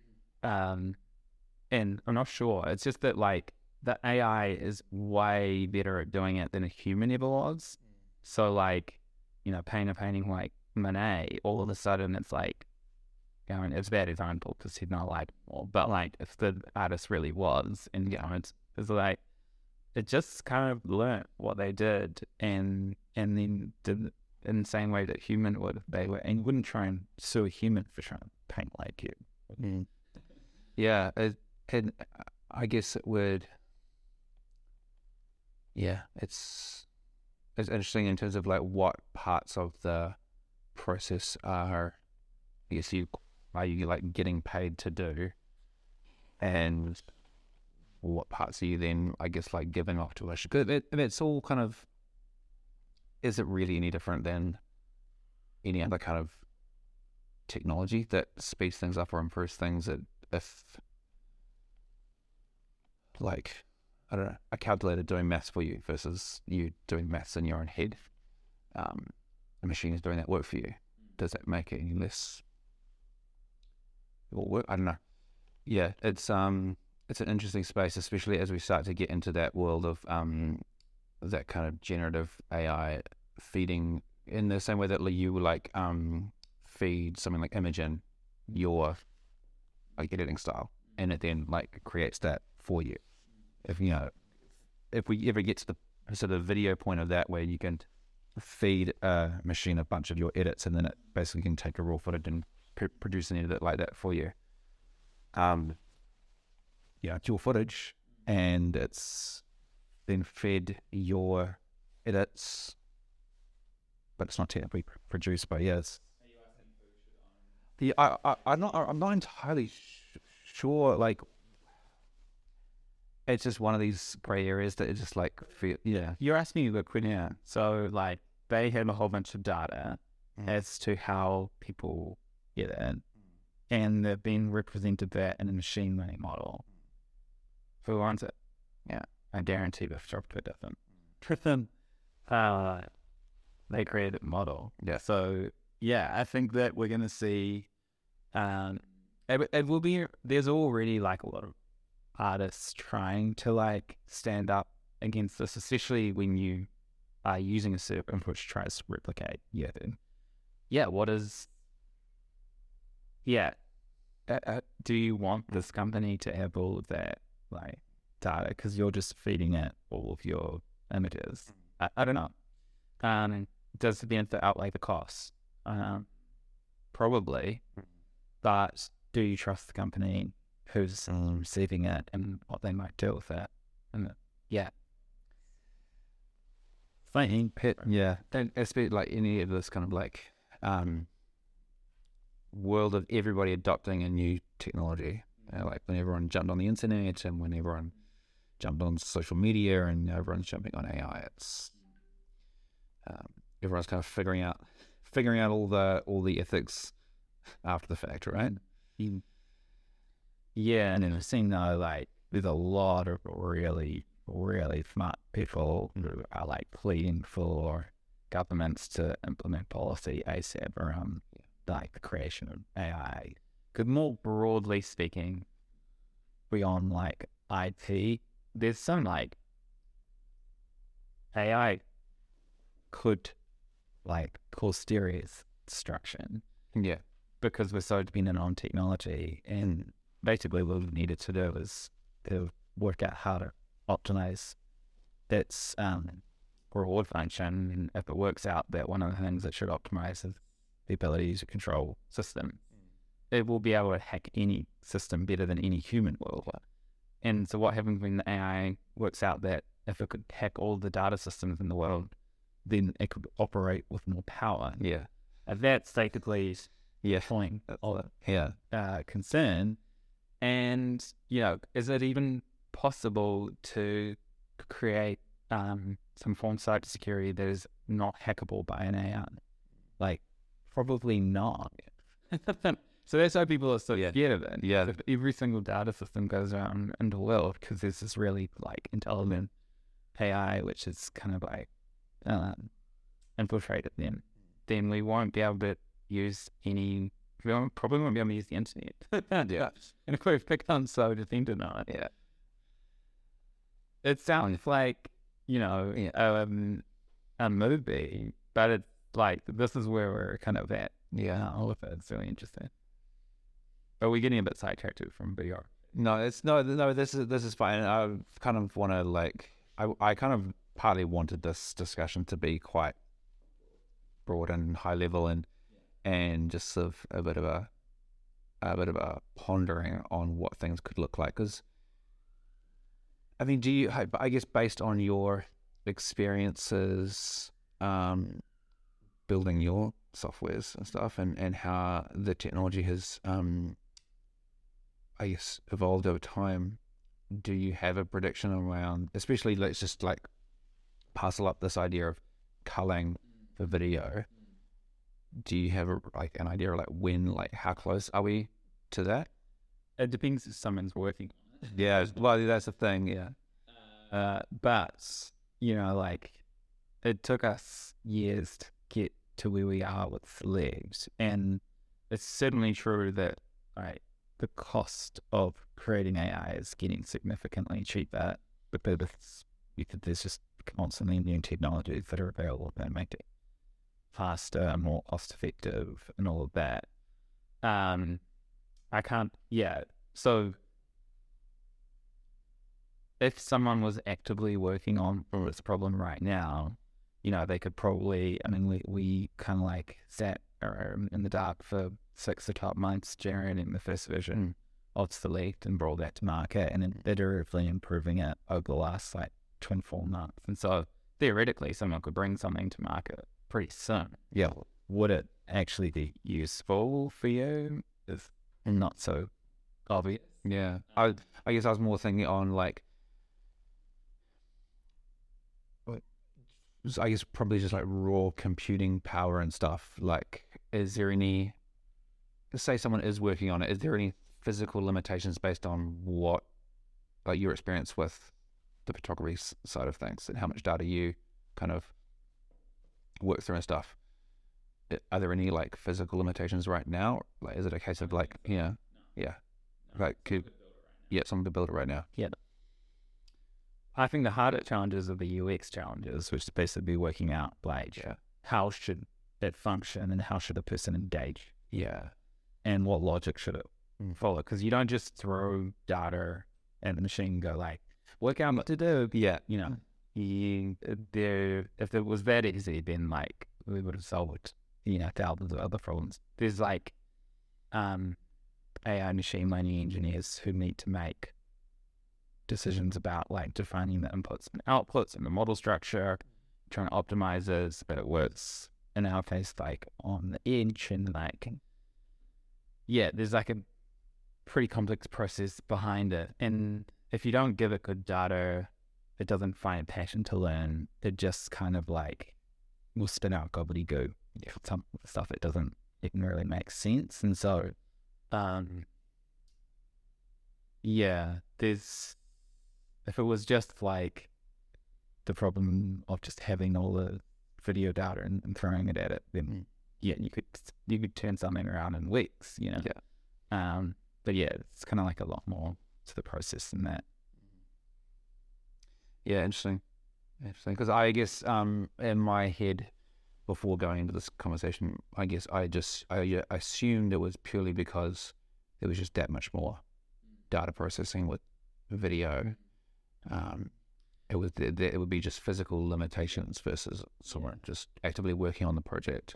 And I'm not sure. It's just that like the AI is way better at doing it than a human ever was. So like, paint a painting like Monet, all of a sudden it's like, it's a bad example because he's not like more, but like if the artist really was, and it's like, it just kind of learnt what they did and then did it in the same way that human would. And you wouldn't try and sue a human for trying to paint like you. Yeah, and I guess it would. Yeah, it's interesting in terms of like what parts of the process are, I guess, you like getting paid to do, and what parts are you then, I guess, like giving off to us? Because it's all kind of, is it really any different than any other kind of technology that speeds things up or improves things? If like, I don't know, a calculator doing maths for you versus you doing maths in your own head, a machine is doing that work for you. Does that make it any less work? I don't know. Yeah, it's an interesting space, especially as we start to get into that world of that kind of generative AI feeding in the same way that you like feed something like Imagen your like editing style, and it then like creates that for you. If we ever get to the sort of video point of that, where you can feed a machine a bunch of your edits, and then it basically can take a raw footage and produce an edit like that for you. It's your footage, and it's then fed your edits, but it's not technically produced by yes. I'm not entirely sure. Like, it's just one of these grey areas that is just like, You're asking a good question. So like, they have a whole bunch of data as to how people get it, and they've been represented that in a machine learning model. Who owns it? Yeah, I guarantee they've dropped it different. They created a model. Yeah. So yeah, I think that we're going to see. It will be. There's already like a lot of artists trying to like stand up against this, especially when you are using a service which tries to replicate. Do you want this company to have all of that like data because you're just feeding it all of your images? I don't know. Does the benefit outweigh the cost? Probably, but do you trust the company who's receiving it and what they might do with it? And and especially like any of this kind of like world of everybody adopting a new technology, like when everyone jumped on the internet and when everyone jumped on social media and everyone's jumping on AI, it's everyone's kind of figuring out all the ethics after the fact, right? Yeah, and then I've seen like there's a lot of really, really smart people who are like pleading for governments to implement policy ASAP around like the creation of AI. Because more broadly speaking, beyond like IT, there's some like AI could like cause serious destruction. Yeah. Because we're so dependent on technology, and basically what we needed to do is to work out how to optimize its reward function. And if it works out that one of the things that should optimize is the ability to control system, it will be able to hack any system better than any human will. And so what happens when the AI works out that if it could hack all the data systems in the world, then it could operate with more power. Yeah. And that's basically point of concern. And, is it even possible to create some form of cybersecurity that is not hackable by an AI? Like, probably not. So that's why people are so scared of it. Yeah. If every single data system goes around in the world because there's this really like intelligent AI which is kind of like infiltrated them, then we won't be able to use we probably won't be able to use the internet. Yeah. And if we've become so dependent on it. Yeah. It sounds like, a movie, but it's like, this is where we're kind of at. Yeah. All of it. It's really interesting. But we're getting a bit sidetracked from VR. No, this is fine. I kind of want to like, I kind of partly wanted this discussion to be quite broad and high level and just sort of a bit of a pondering on what things could look like. Because I mean, I guess based on your experiences building your softwares and stuff, and how the technology has I guess evolved over time, do you have a prediction around, especially let's just like parcel up this idea of culling for video? Do you have an idea of like when, like how close are we to that? It depends if someone's working on it. Yeah, well, that's the thing. Yeah. But like it took us years to get to where we are with Select, and it's certainly true that the cost of creating AI is getting significantly cheaper because there's just constantly new technologies that are available that make it faster and more cost effective and all of that. So if someone was actively working on this problem right now, they could probably, we kind of like sat in the dark for 6 to 12 months generating the first version of Select and brought that to market and then iteratively improving it over the last 24 months. And so theoretically, someone could bring something to market pretty soon. Yeah. Would it actually be useful for you? Is not so obvious. Yeah. I guess I was more thinking on like, I guess probably just like raw computing power and stuff. Like, is there any, say someone is working on it, is there any physical limitations based on what, like your experience with the photography side of things and how much data you kind of work through and stuff? Are there any like physical limitations right now? Like, is it a case of like, like, someone could build it right now? Yeah. I think the harder challenges are the UX challenges, which is basically working out like how should it function and how should a person engage, and what logic should it follow? Because you don't just throw data at the machine and go like, work out what to do. You know, if it was that easy, then like we would have solved thousands of other problems. There's like AI machine learning engineers who need to make decisions about like defining the inputs and outputs and the model structure, trying to optimize it so that it works in our case like on the edge, and like there's like a pretty complex process behind it. And if you don't give it good data, it doesn't find a pattern to learn. It just kind of like will spit out gobbledygook, some stuff that doesn't even really make sense. And so there's, if it was just like the problem of just having all the video data and throwing it at it, then you could turn something around in weeks, but it's kind of like a lot more to the process than that. Interesting, because I guess in my head before going into this conversation, I guess I assumed it was purely because there was just that much more data processing with video. It would be just physical limitations versus someone just actively working on the project.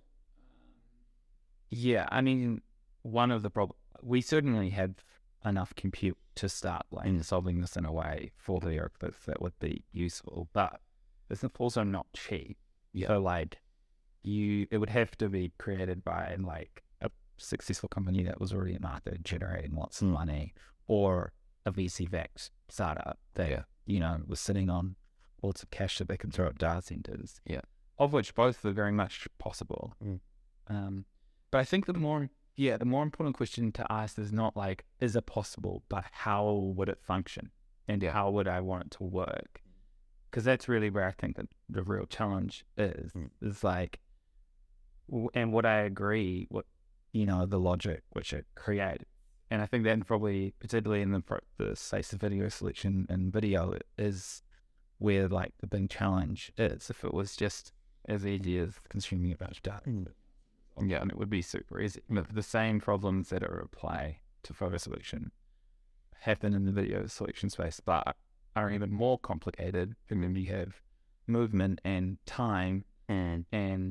I mean, one of the problems, we certainly have enough compute to start like solving this in a way for video clips that would be useful, but it's also not cheap. So like it would have to be created by like a successful company that was already in market generating lots of money, or a VC-backed startup that was sitting on lots of cash that they can throw at data centers. Of which both are very much possible. But I think the more important question to ask is not like, is it possible, but how would it function? And how would I want it to work? Because that's really where I think that the real challenge is. Is like, and what I agree, the logic which it created. And I think that probably, particularly in the space of video selection and video, is where like the big challenge is. If it was just as easy as consuming a bunch of data, and it would be super easy. But the same problems that are at play to photo selection happen in the video selection space, but are even more complicated. And then you have movement and time and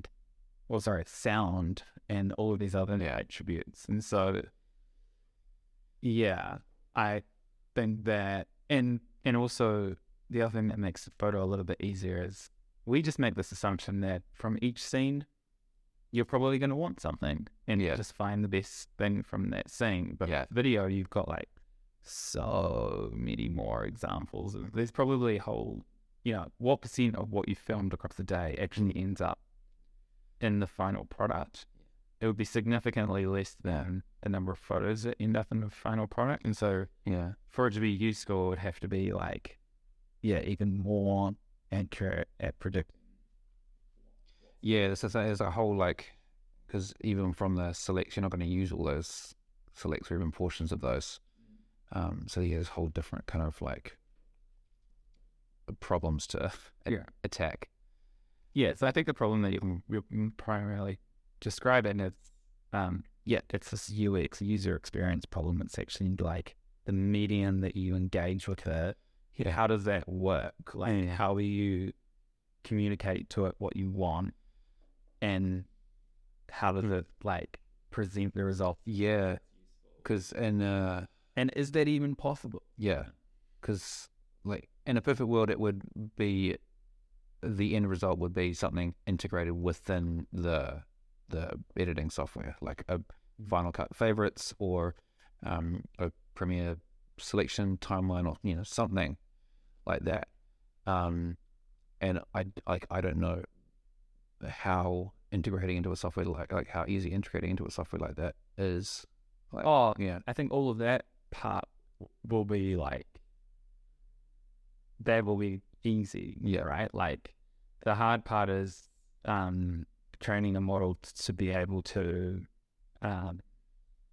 sound and all of these other attributes. And so I think that, and also the other thing that makes the photo a little bit easier is we just make this assumption that from each scene, you're probably going to want something, and just find the best thing from that scene. But video, you've got like so many more examples. There's probably a whole, what percent of what you filmed across the day actually ends up in the final product? It would be significantly less than the number of photos that end up in the final product. And so for it to be useful, it would have to be like, even more accurate at predicting. There's a whole like, because even from the selects, you're not going to use all those selects or even portions of those. So there's a whole different kind of like problems to attack. So I think the problem that you primarily describe it as, it's this UX, user experience problem. It's actually like the medium that you engage with it. How does that work? Like, how do you communicate to it what you want, and how does it like present the result? Because and is that even possible? Because like in a perfect world, it would be, the end result would be something integrated within the editing software, like a Final Cut favorites or a Premiere selection timeline, or something like that. And I don't know how integrating into a software like how easy integrating into a software like that is. Like, I think all of that part will be like, that will be easy, right? Like the hard part is training a model to be able to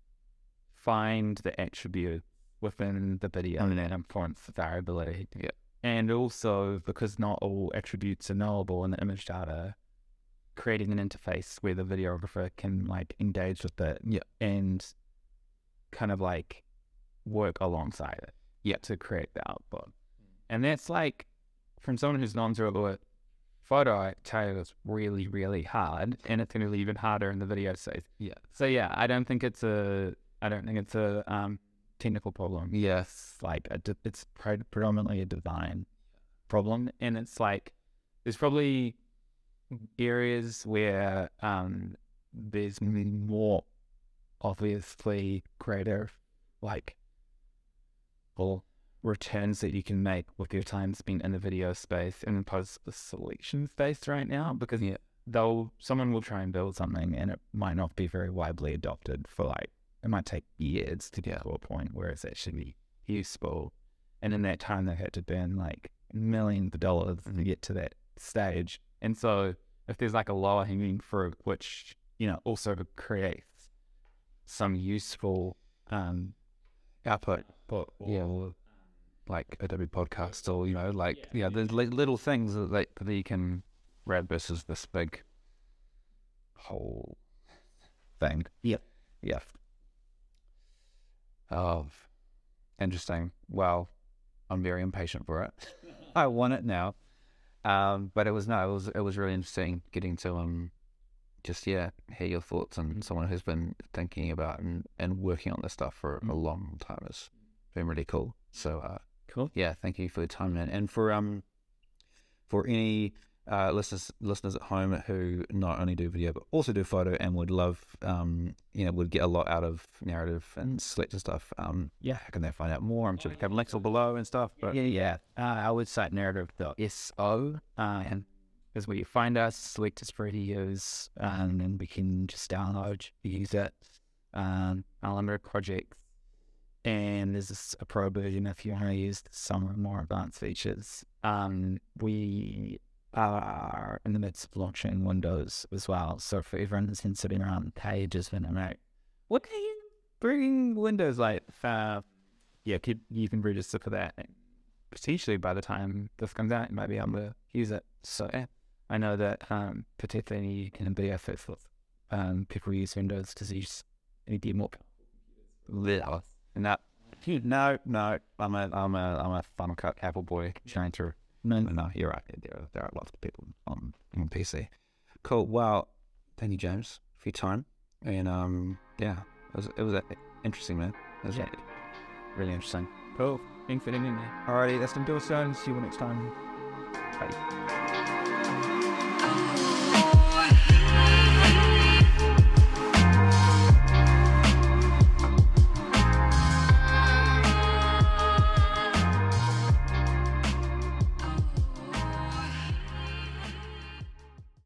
find the attribute within the video and then influence the variability. And also, because not all attributes are knowable in the image data, creating an interface where the videographer can like engage with it and kind of like work alongside it to create the output. And that's like, from someone who's non-zero to photo, I tell you it's really, really hard, and it's going to be even harder in the video space. So I don't think it's a technical problem. Yes. Like it's predominantly a design problem, and it's like there's probably areas where there's more obviously greater like returns that you can make with your time spent in the video space and opposed to the selection space right now, because someone will try and build something and it might not be very widely adopted for like, it might take years to get to a point where it's actually useful, and in that time they had to burn like millions of dollars to get to that stage. And so if there's like a lower hanging fruit which also creates some useful output, or like Adobe Podcast, or there's little things that you can grab versus this big whole thing. Oh, interesting. Well, I'm very impatient for it. I want it now. But it was really interesting getting to just hear your thoughts, and someone who's been thinking about and working on this stuff for a long time. It's been really cool. So cool. Yeah, thank you for your time, man. And for any listeners at home who not only do video but also do photo and would love would get a lot out of narrative and selector stuff, how can they find out more? I'm sure we have links all below and stuff. But our website narrative.so and is where you find us, select us for videos, and we can just download, use it, unlimited projects. And there's a pro version if you want to use some more advanced features. We are in the midst of launching Windows as well. So for everyone that's been sitting around pages and I'm like, what can you bring Windows like? You can register for that. Potentially by the time this comes out, you might be able to use it. So I know that particularly in video effects, people use Windows to use any more. No, I'm a Final Cut Apple boy trying to. No, you're right. There are lots of people on PC. Cool. Well, thank you, James, for your time. And it was interesting, man. It was really interesting. Cool. Thanks for having me. Alrighty, that's been Bill Stone. See you next time. Bye.